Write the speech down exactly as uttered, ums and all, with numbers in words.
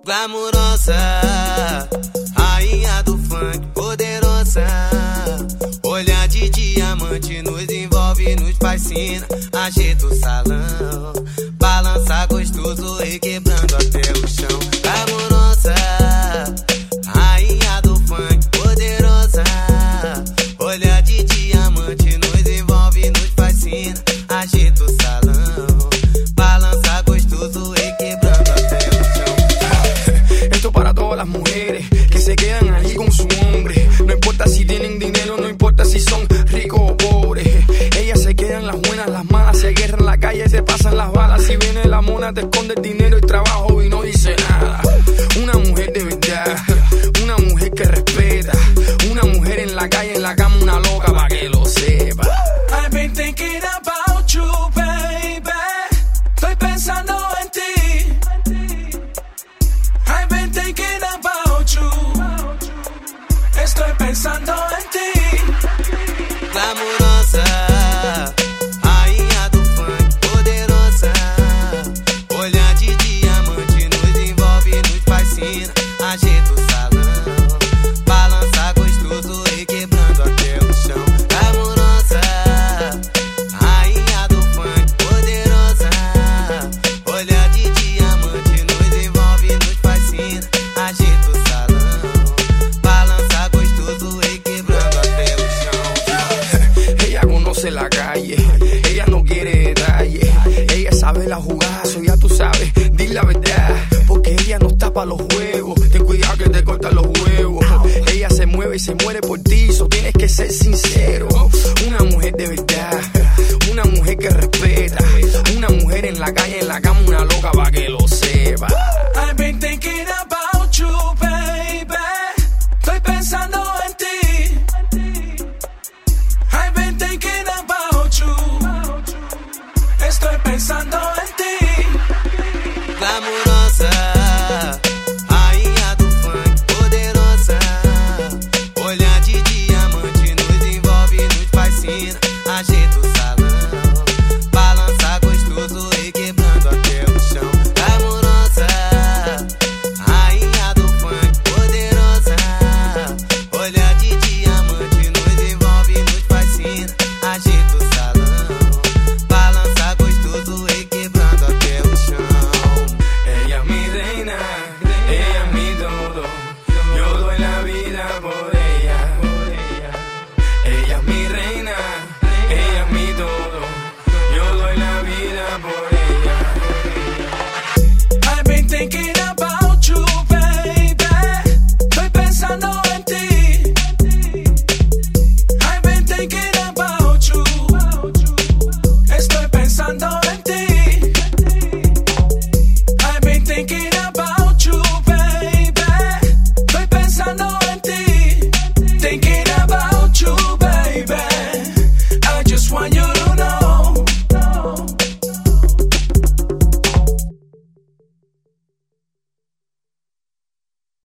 glamurosa, rainha do funk, poderosa. Olhar de diamante nos envolve, nos fascina. Ajeita o salão, balança gostoso, requebrando até o chão. Glamurosa, rainha do funk, poderosa. Olhar de diamante nos envolve, nos fascina. Ajeita o salão, balança gostoso, requebrando até o chão. Esto para todas las mujeres que se quedan ahí con su hombre. No importa si tienen dinero, no importa si son ricos o pobres. Ellas se quedan las buenas, las malas se guerran en la calle, se pasan las balas. Si viene la mona te esconde el dinero y trabajo y no dice nada. Una mujer de verdad, una mujer que respeta, una mujer en la calle, en la cama, una loca pa' que lo sepa. I've been thinking about you, baby. Estoy pensando en ti. I've been thinking about you. Estoy pensando en ti. Glamurosa, rainha do funk, poderosa. Olhar de diamante nos envolve, nos fascina. Ajeita o salão, balança gostoso, requebrando até o chão. Glamurosa, rainha do funk, poderosa. Olhar de diamante nos envolve, nos fascina. Ajeita o salão, balança gostoso, requebrando até o chão. Ella conoce la calle, ella no quiere detalles. Ella sabe la jugada, eso ya tú sabes, di la verdad. Porque ella no está pa' los juegos, ten cuidado que te cortan los huevos. Ella se mueve y se muere por ti, eso tienes que ser sincero. Una mujer de verdad, una mujer que respeta, una mujer en la calle, en la cama, una loca pa' que lo sepa. I've been thinking about you, baby. Estoy pensando en ti. I've been thinking about you. Estoy pensando en ti. Glamurosa,